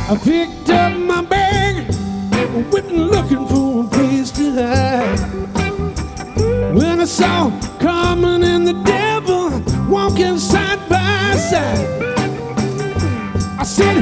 I picked up my bag, went looking for a place to hide. When I saw Carmen and the devil walking side by side, I said,